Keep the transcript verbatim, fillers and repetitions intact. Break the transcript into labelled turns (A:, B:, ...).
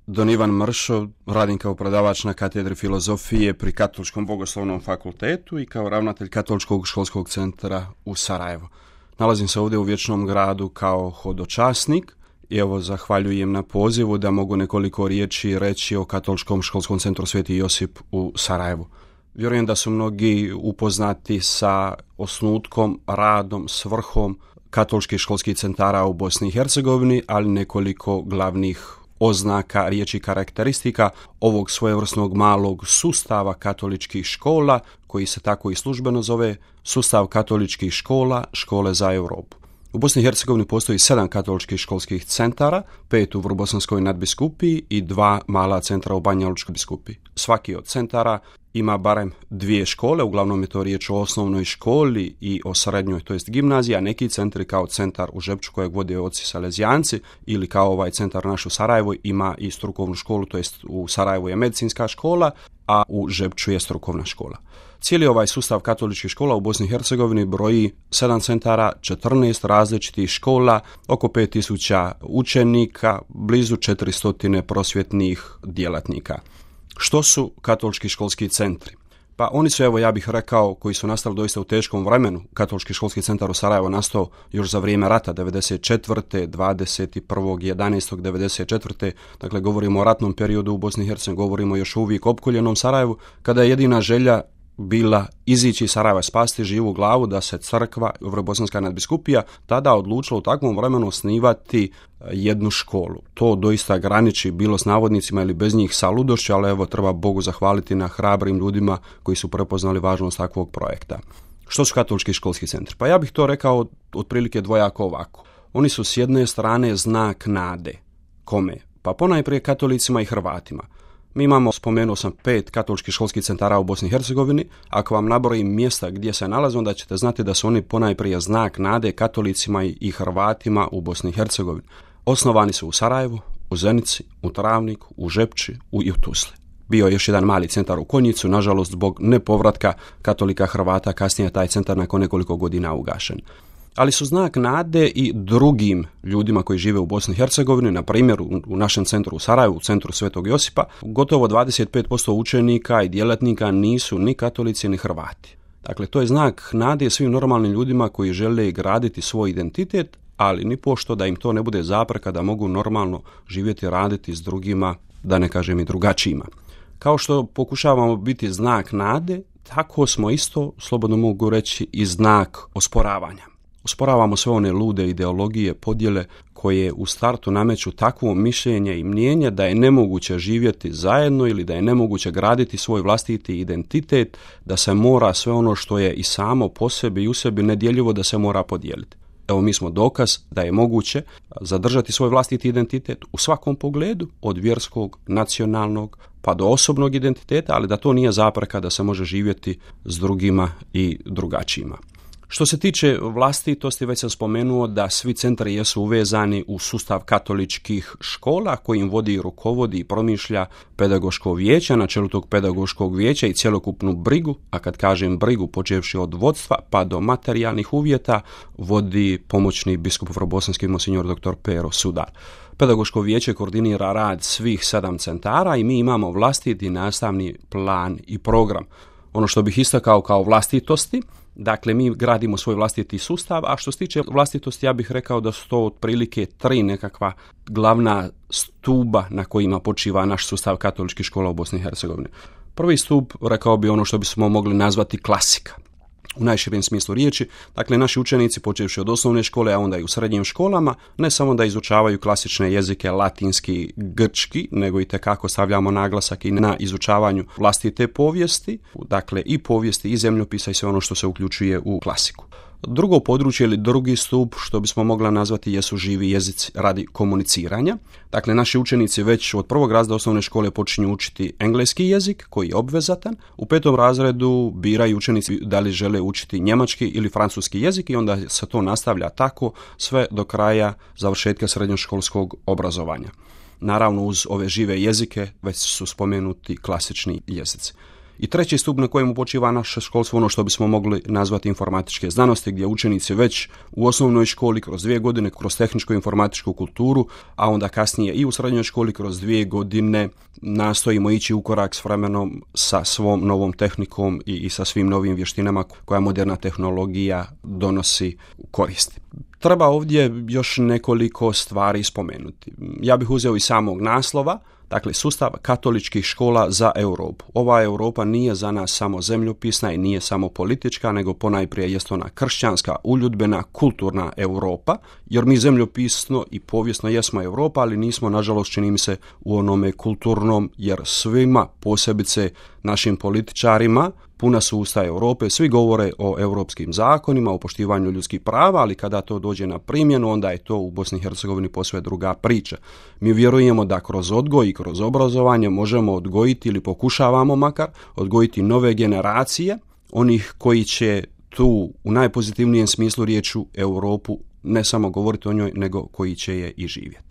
A: Don Ivan Mršo, radim kao predavač na katedri filozofije pri Katoličkom bogoslovnom fakultetu i kao ravnatelj Katoličkog školskog centra u Sarajevu. Nalazim se ovdje u Vječnom gradu kao hodočasnik i evo zahvaljujem na pozivu da mogu nekoliko riječi reći o Katoličkom školskom centru Sveti Josip u Sarajevu. Vjerujem da su mnogi upoznati sa osnutkom, radom, svrhom katoličkih školskih centara u Bosni i Hercegovini, ali nekoliko glavnih oznaka, riječi, karakteristika ovog svojevrsnog malog sustava katoličkih škola, koji se tako i službeno zove sustav katoličkih škola, škole za Europu. U Bosni i Hercegovini postoji sedam katoličkih školskih centara, pet u Vrbosanskoj nadbiskupiji i dva mala centra u Banja Lučkoj biskupiji. Svaki od centara ima barem dvije škole, uglavnom je to riječ o osnovnoj školi i o srednjoj, to jest gimnaziji, a neki centri kao centar u Žepču kojeg vode oci Salezijanci ili kao ovaj centar naš u Sarajevu ima i strukovnu školu, to jest u Sarajevu je medicinska škola, a u Žepču je strukovna škola. Cijeli ovaj sustav katoličkih škola u Bosni i Hercegovini broji sedam centara, četrnaest različitih škola, oko pet tisuća učenika, blizu četiristo prosvjetnih djelatnika. Što su katolički školski centri? Pa oni su, evo ja bih rekao, koji su nastali doista u teškom vremenu. Katolički školski centar u Sarajevu nastao još za vrijeme rata devedeset četvrte. dvadeset prvog jedanaestog devedeset četvrte. Dakle, govorimo o ratnom periodu u Bosni i Hercegovini, govorimo još uvijek o opkoljenom Sarajevu, kada je jedina želja bila izići iz Sarajeva, spasti živu glavu, da se crkva, Vrbosanska nadbiskupija, tada odlučila u takvom vremenu osnivati jednu školu. To doista graniči bilo s navodnicima ili bez njih sa ludošću, ali evo treba Bogu zahvaliti na hrabrim ljudima koji su prepoznali važnost takvog projekta. Što su katolički školski centri? Pa ja bih to rekao otprilike dvojako ovako. Oni su s jedne strane znak nade. Kome? Pa ponajprije katolicima i Hrvatima. Mi imamo, spomenuo sam, pet katoličkih školskih centara u Bosni i Hercegovini. Ako vam nabrojim mjesta gdje se nalaze, onda ćete znati da su oni ponajprije znak nade katolicima i Hrvatima u Bosni i Hercegovini. Osnovani su u Sarajevu, u Zenici, u Travniku, u Žepči i u Tuzli. Bio je još jedan mali centar u Konjicu, nažalost zbog nepovratka katolika Hrvata, kasnije taj centar nakon nekoliko godina ugašen. Ali su znak nade i drugim ljudima koji žive u Bosni i Hercegovini, na primjer u našem centru u Sarajevu, u centru Svetog Josipa, gotovo dvadeset pet posto učenika i djelatnika nisu ni katolici ni Hrvati. Dakle, to je znak nade svim normalnim ljudima koji žele graditi svoj identitet, ali ni pošto da im to ne bude zapreka da mogu normalno živjeti, raditi s drugima, da ne kažem i drugačijima. Kao što pokušavamo biti znak nade, tako smo isto, slobodno mogu reći, i znak osporavanja. Osporavamo sve one lude ideologije, podjele koje u startu nameću takvo mišljenje i mnijenje da je nemoguće živjeti zajedno ili da je nemoguće graditi svoj vlastiti identitet, da se mora sve ono što je i samo po sebi i u sebi nedjeljivo da se mora podijeliti. Evo, mi smo dokaz da je moguće zadržati svoj vlastiti identitet u svakom pogledu, od vjerskog, nacionalnog pa do osobnog identiteta, ali da to nije zapreka da se može živjeti s drugima i drugačijima. Što se tiče vlastitosti, već sam spomenuo da svi centri jesu uvezani u sustav katoličkih škola kojim vodi i rukovodi i promišlja pedagoško vijeće, na čelu tog pedagoškog vijeća i cjelokupnu brigu, a kad kažem brigu, počevši od vodstva pa do materijalnih uvjeta, vodi pomoćni biskup Vrbosanski monsinjor dr. Pero Sudar. Pedagoško vijeće koordinira rad svih sedam centara i mi imamo vlastiti nastavni plan i program. Ono što bih istakao kao vlastitosti, dakle, mi gradimo svoj vlastiti sustav, a što se tiče vlastitosti, ja bih rekao da su to otprilike tri nekakva glavna stuba na kojima počiva naš sustav katoličkih škola u Bosni i Hercegovini. Prvi stup, rekao bi ono što bismo mogli nazvati klasika. U najširem smislu riječi, dakle, naši učenici, počevši od osnovne škole, a onda i u srednjim školama, ne samo da izučavaju klasične jezike, latinski, grčki, nego i tekako stavljamo naglasak i na izučavanju vlastite povijesti, dakle i povijesti i zemljopisa i sve ono što se uključuje u klasiku. Drugo područje ili drugi stup, što bismo mogla nazvati, jesu živi jezici radi komuniciranja. Dakle, naši učenici već od prvog razreda osnovne škole počinju učiti engleski jezik, koji je obvezatan. U petom razredu biraju učenici da li žele učiti njemački ili francuski jezik i onda se to nastavlja tako sve do kraja završetka srednjoškolskog obrazovanja. Naravno, uz ove žive jezike već su spomenuti klasični jezici. I treći stup na kojemu počiva naše školstvo, ono što bismo mogli nazvati informatičke znanosti, gdje učenici već u osnovnoj školi kroz dvije godine, kroz tehničku informatičku kulturu, a onda kasnije i u srednjoj školi kroz dvije godine nastojimo ići u korak s vremenom, sa svom novom tehnikom i, i sa svim novim vještinama koja moderna tehnologija donosi u koristi. Treba ovdje još nekoliko stvari spomenuti. Ja bih uzeo iz samog naslova, dakle sustav katoličkih škola za Europu. Ova Europa nije za nas samo zemljopisna i nije samo politička, nego ponajprije jest ona kršćanska, uljudbena, kulturna Europa, jer mi zemljopisno i povijesno jesmo Europa, ali nismo, nažalost, čini mi se, u onome kulturnom, jer svima, posebice našim političarima, puna su usta Europe, svi govore o europskim zakonima, o poštivanju ljudskih prava, ali kada to dođe na primjenu, onda je to u Bosni i Hercegovini posve druga priča. Mi vjerujemo da kroz odgoj i kroz obrazovanje možemo odgojiti ili pokušavamo makar odgojiti nove generacije, onih koji će tu u najpozitivnijem smislu riječu Europu ne samo govoriti o njoj, nego koji će je i živjeti.